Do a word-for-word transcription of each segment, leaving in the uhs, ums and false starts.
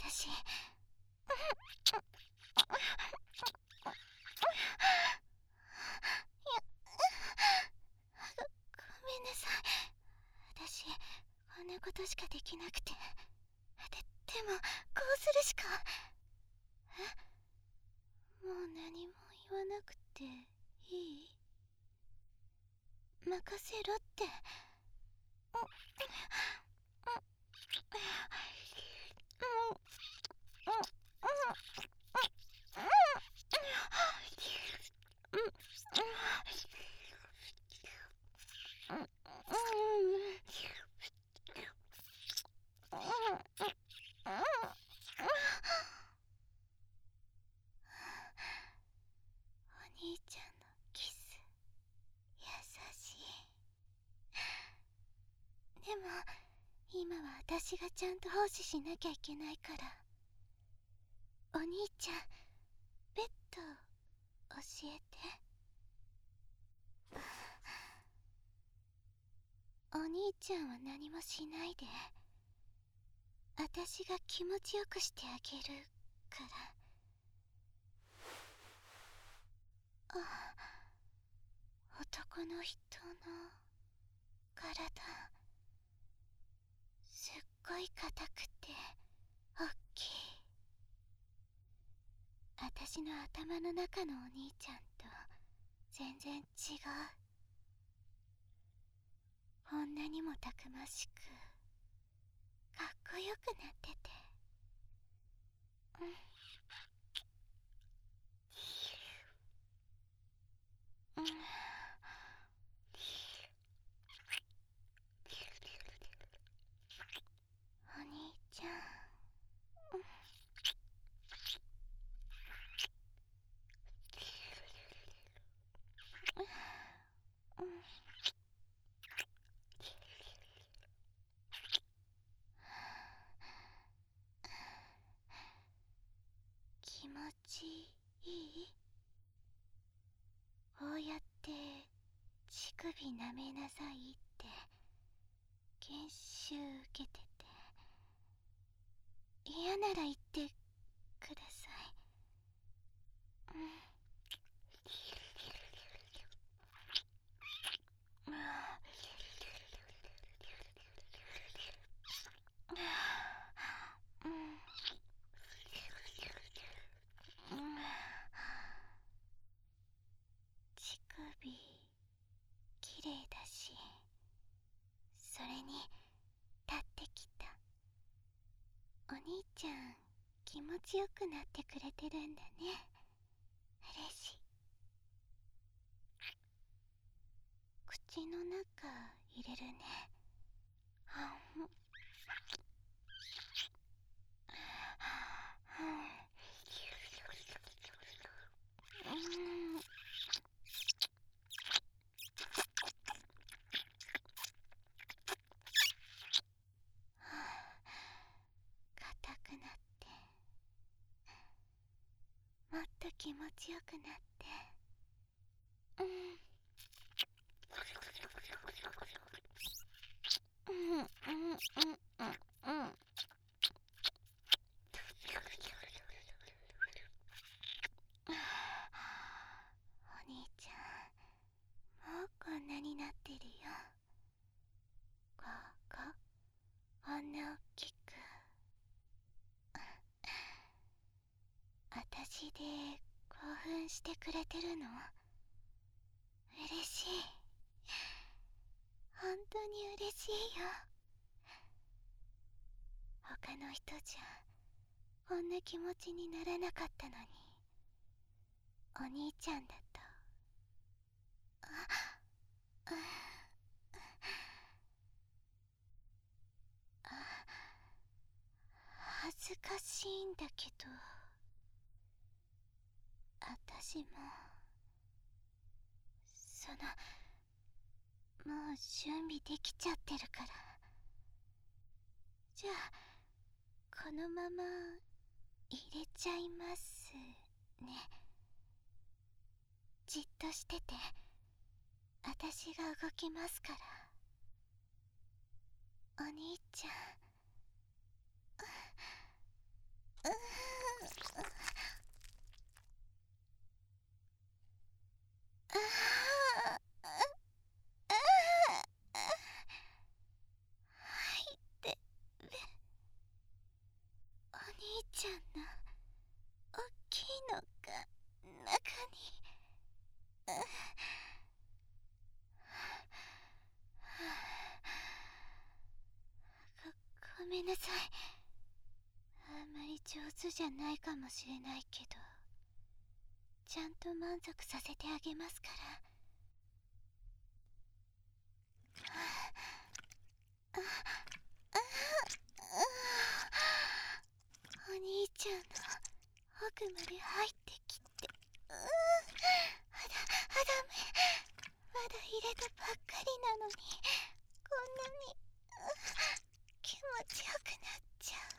私。ごめんなさい。私こんなことしかできなくて。で、でもこうするしか。え、もう何も言わなくていい？任せろって。お兄ちゃんのキス優しい。でも今は私がちゃんと奉仕しなきゃいけないから。お兄ちゃん、ベッド教えて。お兄ちゃんは何もしないで。私が気持ちよくしてあげるから。あ、男の人の体、すっごい硬くておっきい。私の頭の中のお兄ちゃんと全然違う。こんなにもたくましくかっこよくなってて。うん。うん、お兄ちゃん、うん、うん、気持ちいい？こうやって乳首舐めなさいって研修受けてて。嫌なら言ってください。うん。うん。乳首きれいだし、それに立ってきた。お兄ちゃん気持ちよくなってくれてるんだね。嬉しい。口の中入れるね。あん。うん。硬くなって、もっと気持ちよくなって。うん。うんうんうんうんうん。お兄ちゃん、もうこんなになってるよ。ここ、こんなおっきく。あたしで興奮してくれてるの？嬉しい。本当に嬉しいよ。他の人じゃこんな気持ちにならなかったのに、お兄ちゃんだと。あ、うん、あ、恥ずかしいんだけど。あたしもその、もう準備できちゃってるから。じゃあこのまま入れちゃいますね。じっとしてて、あたしが動きますから。お兄ちゃん、 めんなさい。あんまり上手じゃないかもしれないけど、ちゃんと満足させてあげますから。お兄ちゃんの奥まで入ってきて、うーん、あだ、あだめ、まだ入れたばっかりなのに、こんなに、う気持ちよくなっちゃう。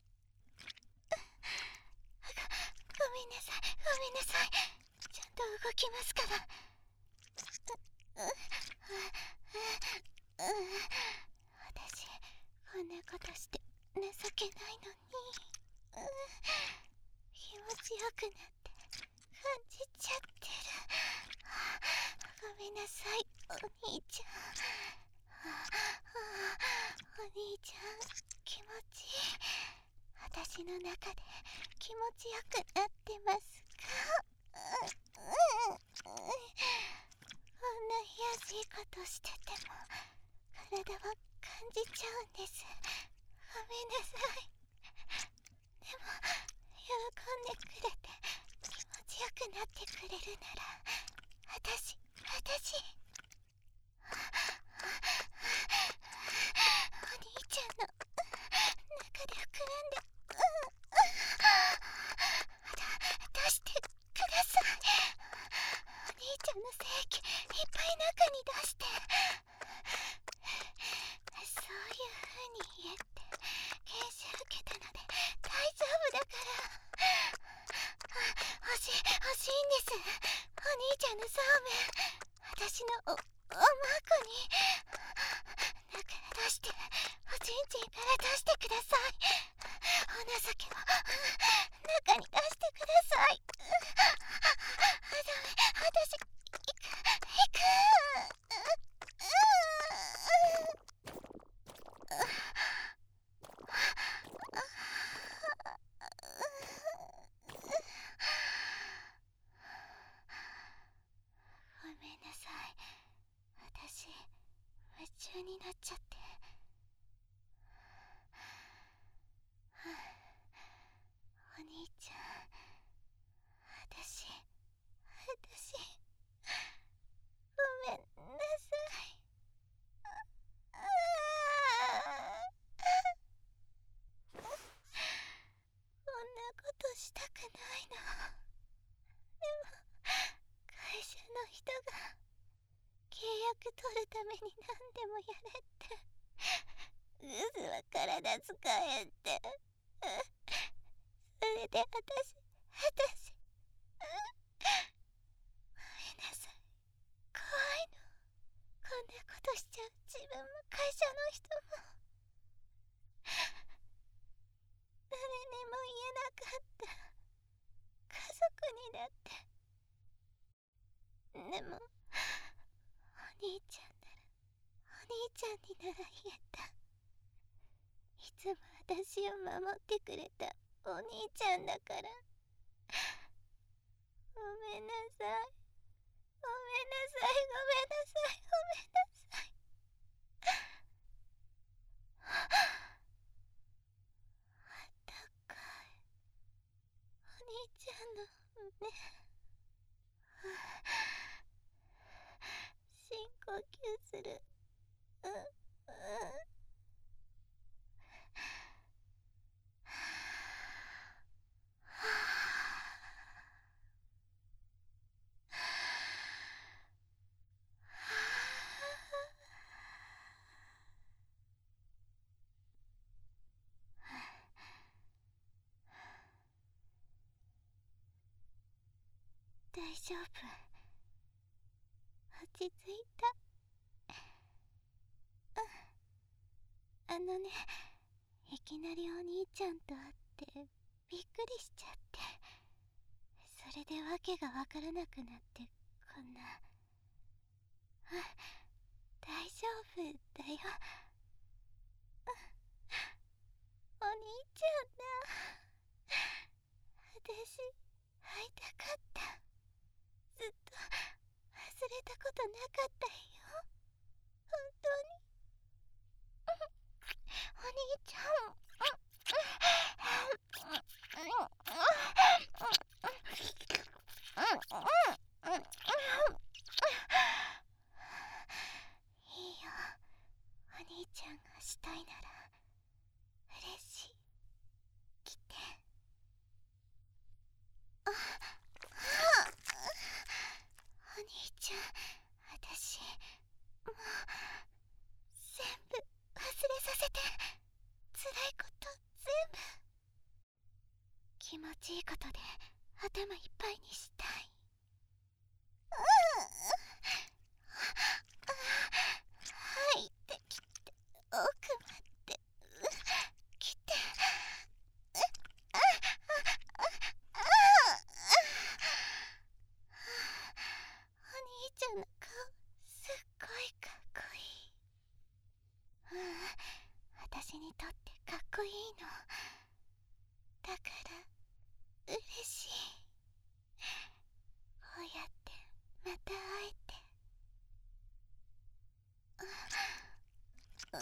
ご、ごめんなさい、ごめんなさい。ちゃんと動きますから。う、う、う、う、私、こんなことして情けないのに。う気持ちよくなって感じちゃってる。ごめんなさい、お兄ちゃん。お兄ちゃん、気持ちいい。私の中で気持ちよくなってますか？こんな卑しいことしてても体は感じちゃうんです。ごめんなさい。でも喜んでくれて気持ちよくなってくれるなら、私、私お兄ちゃんの中で膨らんで、うん、出してください。お兄ちゃんの精液いっぱい中に出して。そういう風に言えって研修受けたので大丈夫だから。欲しい欲しいんです、お兄ちゃんのそうめん。私のおおまーこに中から出して、おちんちんから出してください。お情けを中に出してください。あ、ダメ、私行く行く。ごめんなさい、私夢中になっちゃって。お兄ちゃん、私私ごめんなさい。こんなことしたくないの。でも会社の人が契約取るために何でもやれって、グズは体使えって。それで私私ごめんなさい、怖いの。こんなことしちゃう自分も会社の人も誰にも言えなかった家族にだって。でもお兄ちゃんなら、お兄ちゃんになら言えた。いつも私を守ってくれたお兄ちゃんだから。ごめんなさい、ごめんなさい、ごめんなさい、ごめんなさい。あったかいお兄ちゃんの胸。深呼吸する。うんうん。大丈夫、落ち着いた。あのね、いきなりお兄ちゃんと会ってびっくりしちゃって、それでわけがわからなくなって、こんな。あ、大丈夫だよ。お兄ちゃんだ。私会いたかった。ずっと忘れたことなかったよ、本当に。お兄ちゃん。 したいなら嬉しい。来て。ああお兄ちゃん、私もう全部忘れさせて。辛いこと全部、気持ちいいことで頭いっぱいにしたい。入ってきて、奥まで来て。お兄ちゃんの顔すっごいかっこいい。うん、私にとってかっこいいの。だから嬉しい。こうやってまた会えて。うん、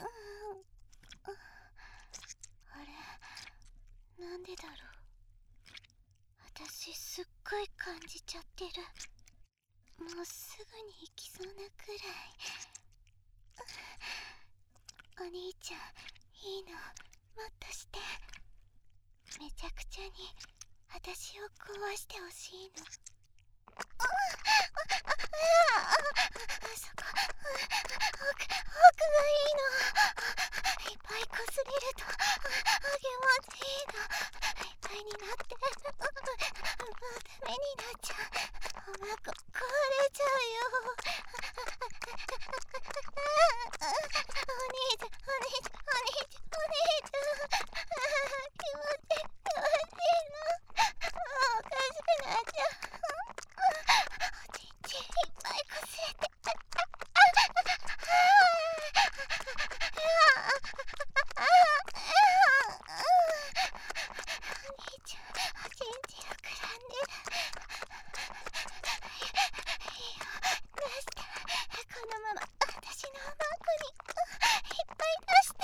あれ、なんでだろう。私すっごい感じちゃってる。もうすぐに行きそうなくらい。お兄ちゃん、いいの、もっとして。めちゃくちゃに私を壊してほしいの。あああそこ、奥、奥がいいの。いっぱいこすれると気持ちいいの。いっぱいになってもうダメになっちゃう。おまこ壊れちゃうよ。お兄ちゃん、お兄ちゃん、お兄ちゃん、お兄ちゃん、気持ちいい、気持ちいいの。もうおかしくなっちゃう。おちんちんいっぱいこすれて。お兄ちゃん、おちんちん膨らんでる。いいよ、出して。このまま私のおまんこにいっぱい出して。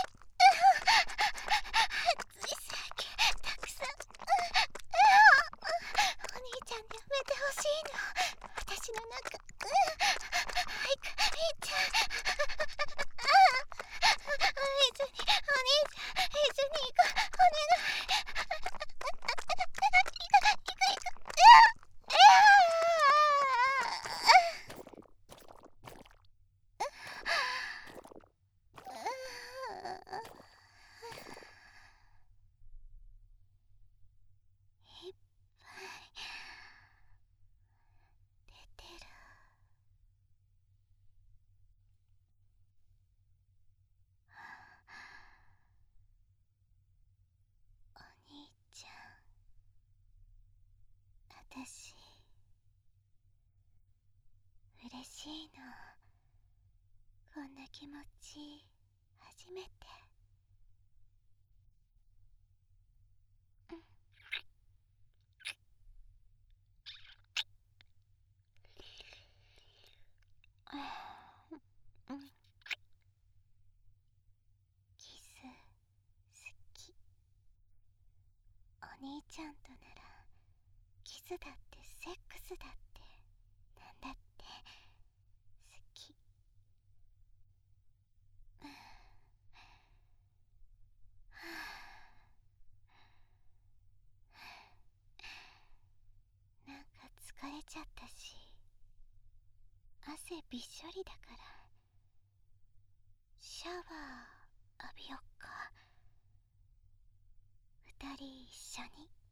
熱い酒たくさん。お兄ちゃんにやめてほしいの。私の中早く行っちゃう。一緒に、お兄ちゃん、一緒に行こう。お願い。行く行く行く。いっぱい出てる。お兄ちゃん、私嬉しいの。こんな気持ち初めて。うんうん、キス好き。お兄ちゃんとならキスだってセックスだってなんだって好き。うん、はあ、なんか疲れちゃったし汗びっしょりだからシャワー浴びよっか。二人一緒に。